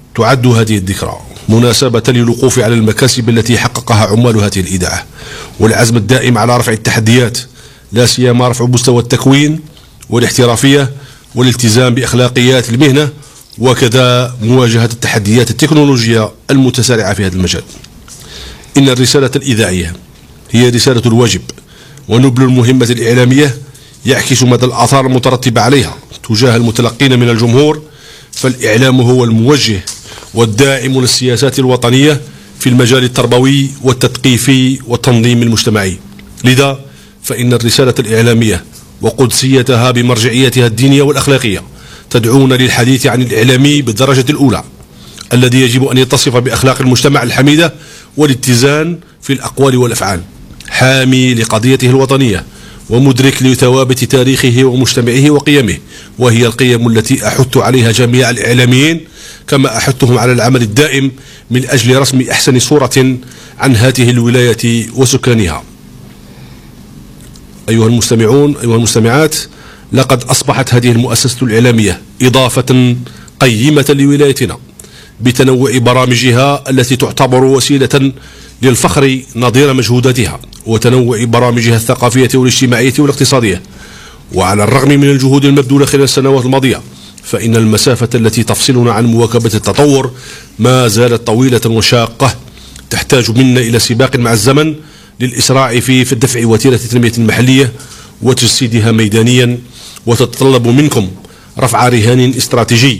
تعد هذه الذكرى مناسبة للوقوف على المكاسب التي حققها عمال هذه الإذاعة والعزم الدائم على رفع التحديات، لا سيما رفع مستوى التكوين والاحترافية والالتزام بأخلاقيات المهنة، وكذا مواجهة التحديات التكنولوجية المتسارعة في هذا المجال. إن الرسالة الإذاعية هي رسالة الواجب ونبل المهمة الإعلامية يعكس مدى الآثار المترتبة عليها تجاه المتلقين من الجمهور، فالإعلام هو الموجه والداعم للسياسات الوطنية في المجال التربوي والتثقيفي والتنظيم المجتمعي. لذا فإن الرسالة الإعلامية وقدسيتها بمرجعيتها الدينية والأخلاقية تدعون للحديث عن الإعلامي بالدرجة الأولى الذي يجب أن يتصف بأخلاق المجتمع الحميدة والاتزان في الأقوال والأفعال، حامي لقضيته الوطنية ومدرك لثوابت تاريخه ومجتمعه وقيمه، وهي القيم التي أحث عليها جميع الإعلاميين، كما أحثهم على العمل الدائم من أجل رسم أحسن صورة عن هذه الولاية وسكانها. أيها المستمعون، أيها المستمعات، لقد أصبحت هذه المؤسسة الإعلامية إضافة قيمة لولايتنا بتنوع برامجها التي تعتبر وسيلة للفخر نظير مجهوداتها وتنوع برامجها الثقافية والاجتماعية والاقتصادية. وعلى الرغم من الجهود المبذولة خلال السنوات الماضية، فإن المسافة التي تفصلنا عن مواكبة التطور ما زالت طويلة وشاقة، تحتاج منا إلى سباق مع الزمن للإسراع في الدفع وتيرة التنمية المحلية وتجسيدها ميدانيا، وتتطلب منكم رفع رهان استراتيجي